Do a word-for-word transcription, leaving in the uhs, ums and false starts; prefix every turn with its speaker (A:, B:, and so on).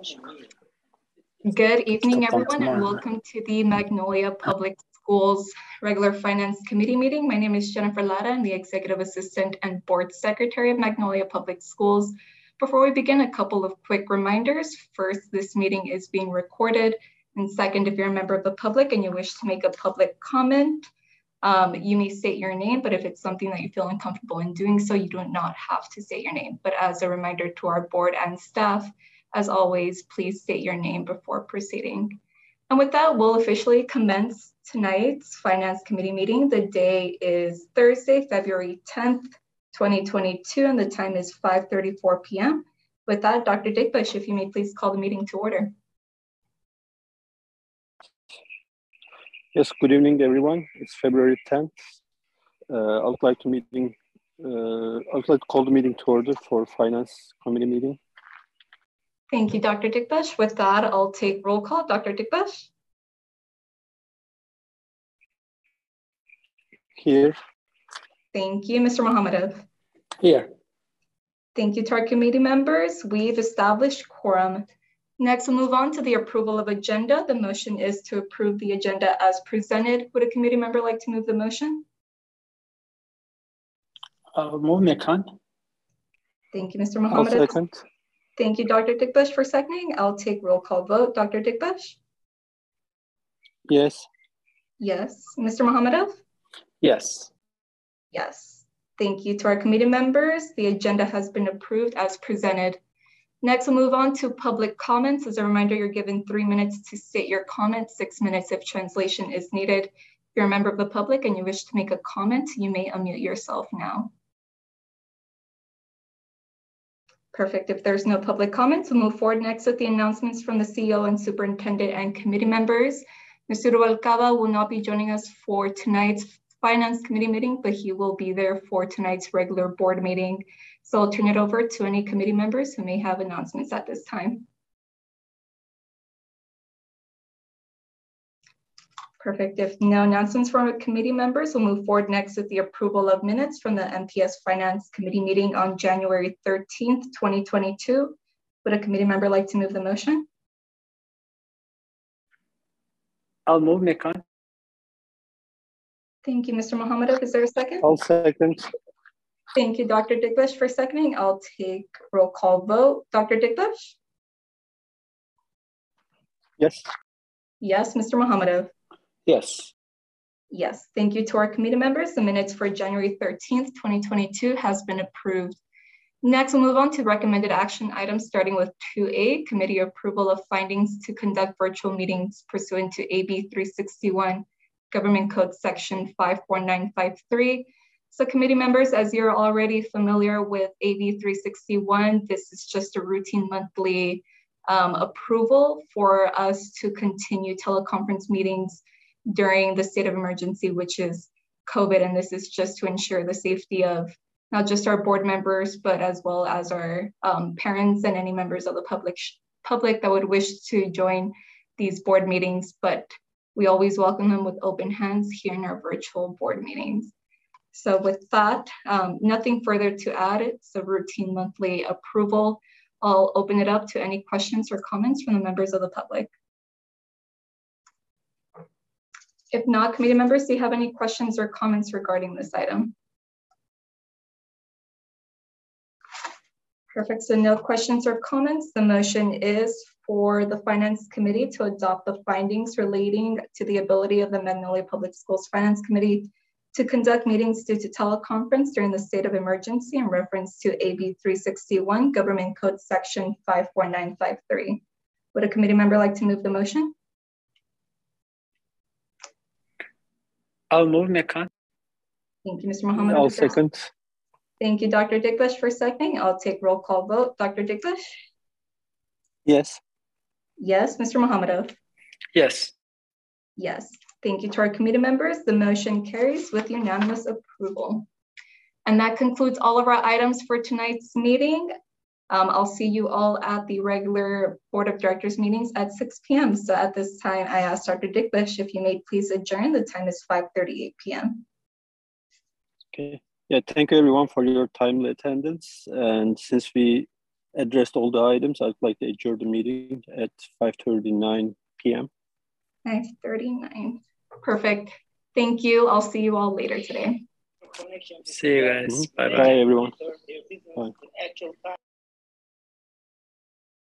A: Good evening, everyone, and welcome to the Magnolia Public Schools Regular Finance Committee meeting. My name is Jennifer Lara. I'm the Executive Assistant and Board Secretary of Magnolia Public Schools. Before we begin, a couple of quick reminders. First, this meeting is being recorded. And second, if you're a member of the public and you wish to make a public comment, um, you may state your name, but if it's something that you feel uncomfortable in doing so, you do not have to state your name. But as a reminder to our board and staff, as always, please state your name before proceeding. And with that, we'll officially commence tonight's Finance Committee meeting. The day is Thursday, February tenth, twenty twenty-two, and the time is five thirty-four p m With that, Doctor Dickbush, if you may please call the meeting to order.
B: Yes, good evening, everyone. It's February tenth. Uh, I would like to meeting. Uh, I would like to call the meeting to order for Finance Committee meeting.
A: Thank you, Doctor Dickbush. With that, I'll take roll call. Doctor Dickbush?
B: Here.
A: Thank you. Mister Mohammadov?
B: Here.
A: Thank you to our committee members. We've established quorum. Next, we'll move on to the approval of agenda. The motion is to approve the agenda as presented. Would a committee member like to move the motion?
C: Uh, move Mekan.
A: Thank you, Mister Mohammadov.
B: I'll second.
A: Thank you, Doctor Dickbush, for seconding. I'll take roll call vote. Doctor Dickbush?
B: Yes.
A: Yes. Mister Mohammadov?
C: Yes.
A: Yes. Thank you to our committee members. The agenda has been approved as presented. Next, we'll move on to public comments. As a reminder, you're given three minutes to state your comment, six minutes if translation is needed. If you're a member of the public and you wish to make a comment, you may unmute yourself now. Perfect. If there's no public comments, we'll move forward next with the announcements from the C E O and superintendent and committee members. Mister Rubalcaba will not be joining us for tonight's Finance Committee meeting, but he will be there for tonight's regular board meeting. So I'll turn it over to any committee members who may have announcements at this time. Perfect. If no announcements from our committee members, we'll move forward next with the approval of minutes from the M P S Finance Committee meeting on January thirteenth, twenty twenty-two. Would a committee member like to move the motion?
C: I'll move Mekan.
A: Thank you, Mister Mohammadov. Is there a second?
B: I'll second.
A: Thank you, Doctor Dickbush, for seconding. I'll take roll call vote. Doctor Dickbush?
B: Yes.
A: Yes, Mister Mohammadov?
C: Yes.
A: Yes, thank you to our committee members. The minutes for January thirteenth, twenty twenty-two has been approved. Next, we'll move on to recommended action items, starting with two A, committee approval of findings to conduct virtual meetings pursuant to A B three sixty-one, Government Code Section five four nine five three. So committee members, as you're already familiar with A B three sixty-one, this is just a routine monthly um, approval for us to continue teleconference meetings during the state of emergency, which is COVID. And this is just to ensure the safety of not just our board members, but as well as our um, parents and any members of the public, public that would wish to join these board meetings. But we always welcome them with open hands here in our virtual board meetings. So with that, um, nothing further to add. It's a routine monthly approval. I'll open it up to any questions or comments from the members of the public. If not, committee members, do you have any questions or comments regarding this item? Perfect, so no questions or comments. The motion is for the Finance Committee to adopt the findings relating to the ability of the Magnolia Public Schools Finance Committee to conduct meetings due to teleconference during the state of emergency in reference to A B three sixty-one, Government Code Section five four nine five three. Would a committee member like to move the motion?
C: I'll move Mekan.
A: Thank you, Mister Mohammadov.
B: I'll second.
A: Thank you, Doctor Dickbush, for seconding. I'll take roll call vote. Doctor Dickbush?
B: Yes.
A: Yes. Mister Mohammadov?
C: Yes.
A: Yes. Thank you to our committee members. The motion carries with unanimous approval. And that concludes all of our items for tonight's meeting. Um, I'll see you all at the regular Board of Directors meetings at six p m So at this time, I ask Doctor Dickbush if you may please adjourn. The time is five thirty-eight p m
B: Okay. Yeah, thank you everyone for your timely attendance. And since we addressed all the items. I'd like to adjourn the meeting at five thirty-nine p m
A: five thirty-nine. Perfect. Thank you. I'll see you all later today.
C: See you guys.
B: Mm-hmm.
C: Bye-bye.
B: Bye, everyone.